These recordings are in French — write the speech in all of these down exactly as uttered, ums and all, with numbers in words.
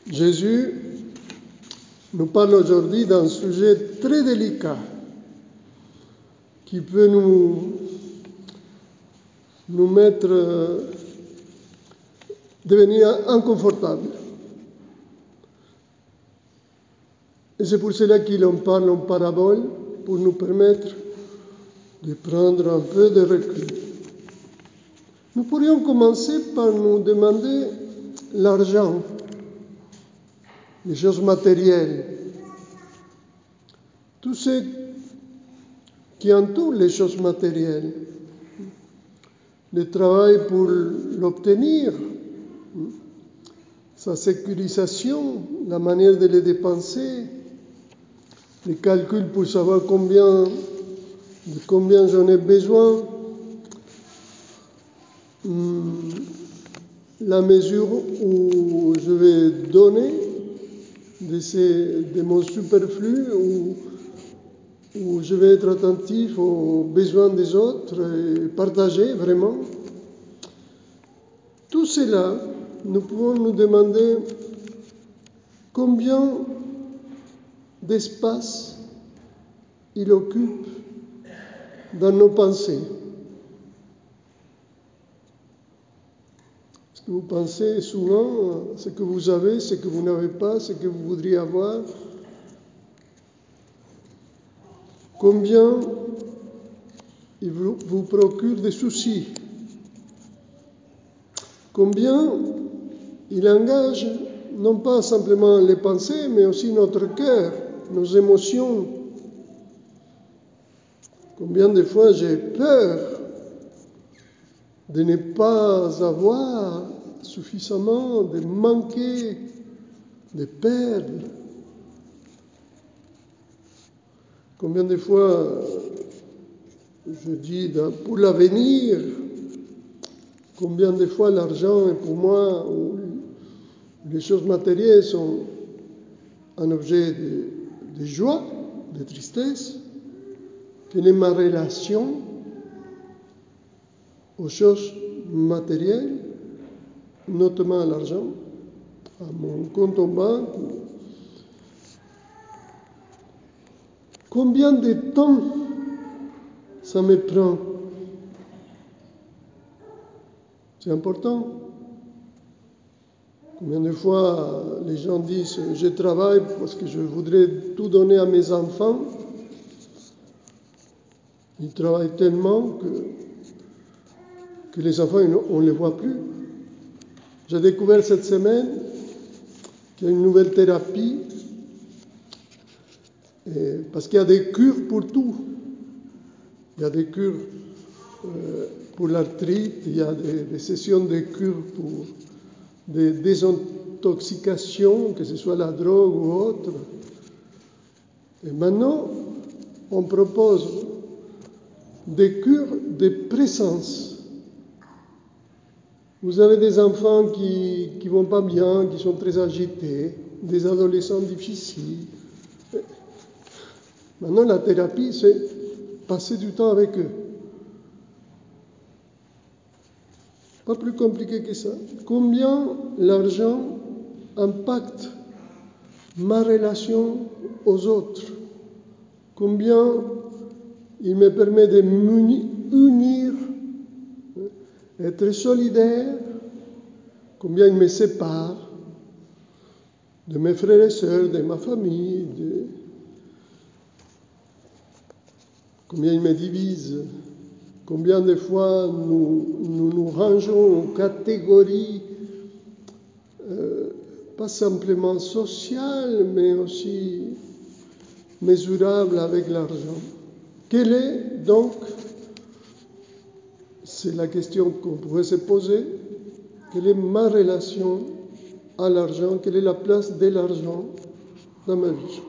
Jésus nous parle aujourd'hui d'un sujet très délicat qui peut nous, nous mettre, euh, devenir inconfortable. Et c'est pour cela qu'il en parle en parabole, pour nous permettre de prendre un peu de recul. Nous pourrions commencer par nous demander l'argent, les choses matérielles, tout ce qui entoure les choses matérielles, le travail pour l'obtenir, sa sécurisation, la manière de les dépenser, les calculs pour savoir combien, de combien j'en ai besoin, la mesure où je vais donner de, ces, de mon superflu, où, où je vais être attentif aux besoins des autres et partager vraiment. Tout cela, nous pouvons nous demander combien d'espace il occupe dans nos pensées. Est-ce que vous pensez souvent à ce que vous avez, ce que vous n'avez pas, ce que vous voudriez avoir? Combien il vous, vous procure des soucis? Combien il engage non pas simplement les pensées, mais aussi notre cœur, nos émotions? Combien de fois j'ai peur de ne pas avoir suffisamment, de manquer, de perdre? Combien de fois je dis pour l'avenir, combien de fois l'argent est pour moi, ou les choses matérielles sont un objet de, de joie, de tristesse? Quelle est ma relation aux choses matérielles, notamment à l'argent, à mon compte en banque? Combien de temps ça me prend? C'est important. Combien de fois les gens disent « je travaille parce que je voudrais tout donner à mes enfants ». Ils travaillent tellement que, que les enfants, on ne les voit plus. J'ai découvert cette semaine qu'il y a une nouvelle thérapie, et, parce qu'il y a des cures pour tout. Il y a des cures euh, pour l'arthrite, il y a des, des sessions de cures pour des désintoxications, que ce soit la drogue ou autre. Et maintenant, on propose des cures de présence. Vous avez des enfants qui ne vont pas bien, qui sont très agités, des adolescents difficiles. Maintenant, la thérapie, c'est passer du temps avec eux. Pas plus compliqué que ça. Combien l'argent impacte ma relation aux autres? Combien il me permet de m'unir, être solidaire? Combien il me sépare de mes frères et sœurs, de ma famille? De... Combien il me divise? Combien de fois nous nous, nous rangeons en catégories, euh, pas simplement sociales, mais aussi mesurables avec l'argent? Quelle est donc, c'est la question qu'on pourrait se poser, quelle est ma relation à l'argent? Quelle est la place de l'argent dans ma vie?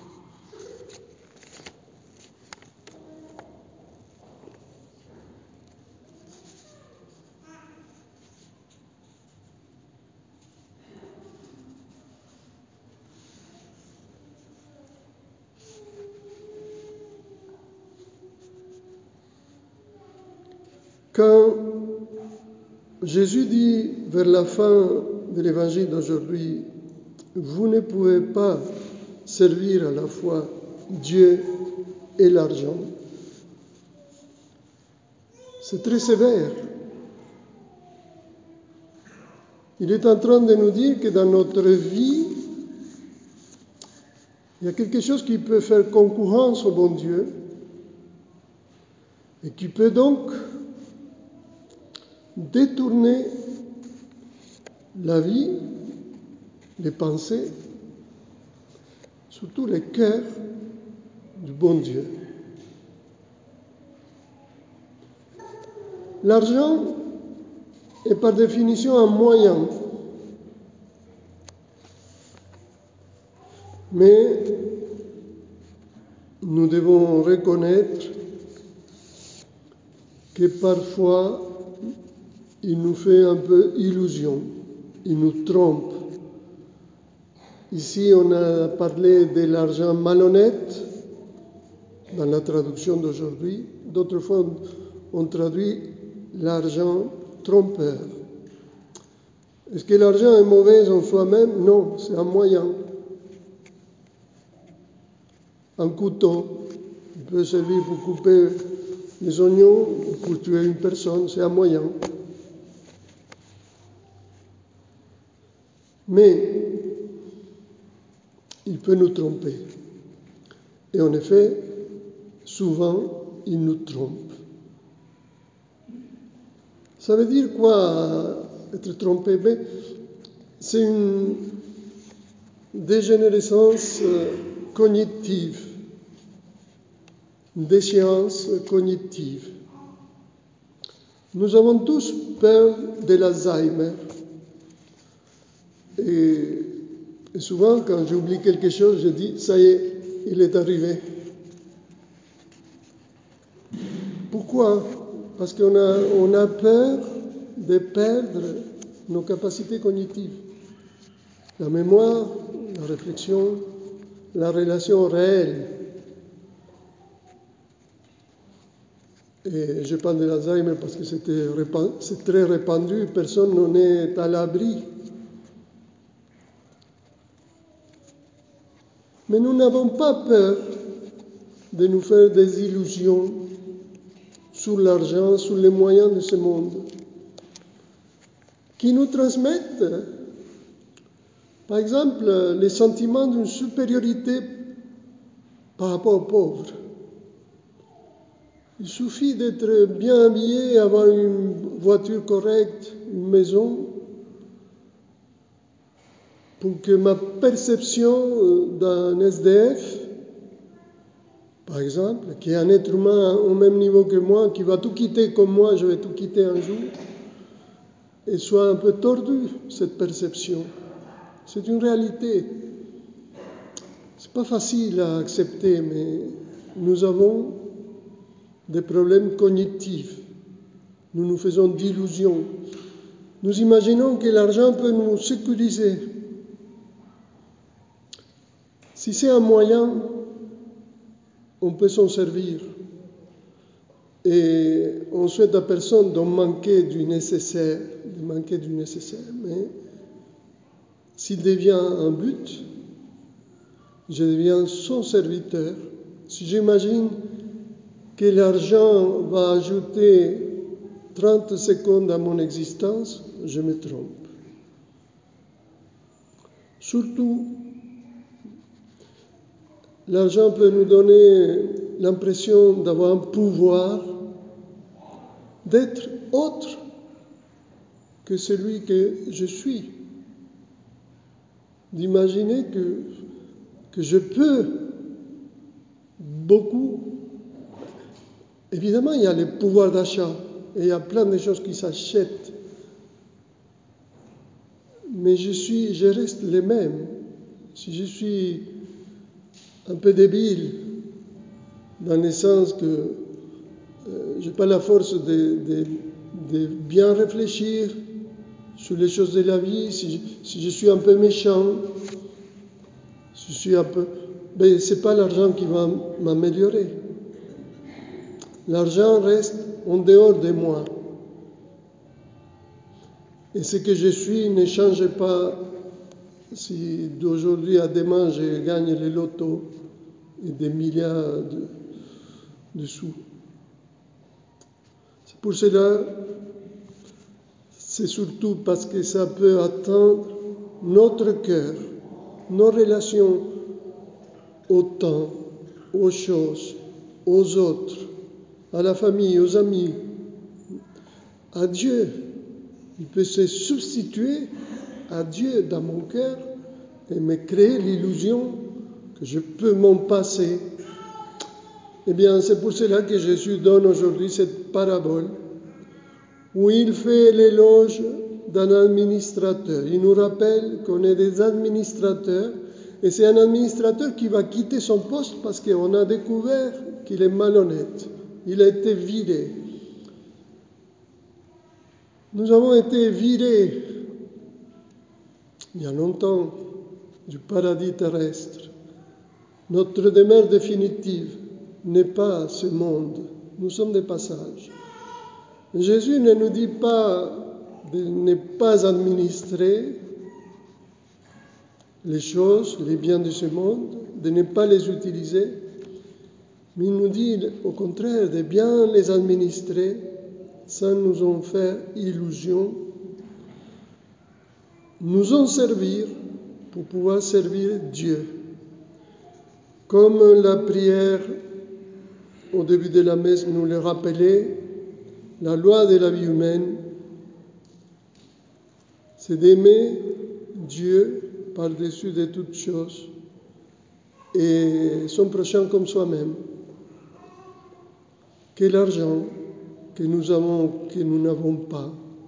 Quand Jésus dit vers la fin de l'évangile d'aujourd'hui, vous ne pouvez pas servir à la fois Dieu et l'argent. C'est très sévère. Il est en train de nous dire que dans notre vie, il y a quelque chose qui peut faire concurrence au bon Dieu et qui peut donc détourner la vie, les pensées, surtout les cœurs du bon Dieu. L'argent est par définition un moyen, mais nous devons reconnaître que parfois il nous fait un peu illusion, il nous trompe. Ici, on a parlé de l'argent malhonnête dans la traduction d'aujourd'hui. D'autres fois, on traduit l'argent trompeur. Est-ce que l'argent est mauvais en soi-même? Non, c'est un moyen. Un couteau, il peut servir pour couper les oignons, pour tuer une personne, c'est un moyen. Mais il peut nous tromper. Et en effet, souvent, il nous trompe. Ça veut dire quoi, être trompé? Mais c'est une dégénérescence cognitive, une déchéance cognitive. Nous avons tous peur de l'Alzheimer. Et, et souvent, quand j'oublie quelque chose, je dis, ça y est, il est arrivé. Pourquoi? Parce qu'on a, on a peur de perdre nos capacités cognitives. La mémoire, la réflexion, la relation réelle. Et je parle de l'Alzheimer parce que c'était, c'est très répandu, personne n'en est à l'abri. Mais nous n'avons pas peur de nous faire des illusions sur l'argent, sur les moyens de ce monde, qui nous transmettent, par exemple, les sentiments d'une supériorité par rapport aux pauvres. Il suffit d'être bien habillé, avoir une voiture correcte, une maison, pour que ma perception d'un S D F, par exemple, qui est un être humain au même niveau que moi, qui va tout quitter comme moi, je vais tout quitter un jour, et soit un peu tordue, cette perception. C'est une réalité. C'est pas facile à accepter, mais nous avons des problèmes cognitifs. Nous nous faisons d'illusions. Nous imaginons que l'argent peut nous sécuriser. Si c'est un moyen, on peut s'en servir. Et on souhaite à personne de manquer du nécessaire, de manquer du nécessaire. Mais s'il devient un but, je deviens son serviteur. Si j'imagine que l'argent va ajouter trente secondes à mon existence, je me trompe. Surtout, l'argent peut nous donner l'impression d'avoir un pouvoir, d'être autre que celui que je suis, d'imaginer que, que je peux beaucoup. Évidemment, il y a le pouvoir d'achat et il y a plein de choses qui s'achètent, mais je suis, je reste le même. Si je suis un peu débile, dans le sens que euh, je n'ai pas la force de, de, de bien réfléchir sur les choses de la vie, si je, si je suis un peu méchant, si je suis un peu... Mais ce n'est pas l'argent qui va m'améliorer. L'argent reste en dehors de moi. Et ce que je suis ne change pas si d'aujourd'hui à demain je gagne le loto et des milliards de, de sous. C'est pour cela, c'est surtout parce que ça peut atteindre notre cœur, nos relations au temps, aux choses, aux autres, à la famille, aux amis, à Dieu. Il peut se substituer à Dieu dans mon cœur et me créer l'illusion que je peux m'en passer. Eh bien, c'est pour cela que Jésus donne aujourd'hui cette parabole où il fait l'éloge d'un administrateur. Il nous rappelle qu'on est des administrateurs et c'est un administrateur qui va quitter son poste parce qu'on a découvert qu'il est malhonnête. Il a été viré. Nous avons été virés il y a longtemps du paradis terrestre. Notre demeure définitive n'est pas ce monde. Nous sommes des passages. Jésus ne nous dit pas de ne pas administrer les choses, les biens de ce monde, de ne pas les utiliser, mais il nous dit au contraire de bien les administrer sans nous en faire illusion, nous en servir pour pouvoir servir Dieu. Comme la prière au début de la messe nous le rappelait, la loi de la vie humaine, c'est d'aimer Dieu par-dessus de toutes choses et son prochain comme soi-même. Que l'argent que nous avons, que nous n'avons pas,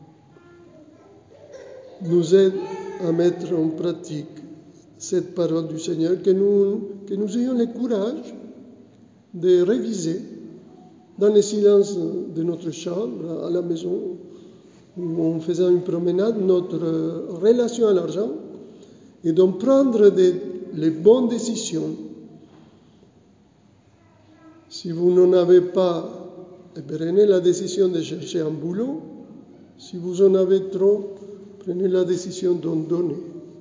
nous aide à mettre en pratique cette parole du Seigneur, que nous, que nous ayons le courage de réviser dans le silence de notre chambre, à la maison, ou en faisant une promenade, notre relation à l'argent, et d'en prendre des, les bonnes décisions. Si vous n'en avez pas, prenez la décision de chercher un boulot. Si vous en avez trop, prenez la décision d'en donner.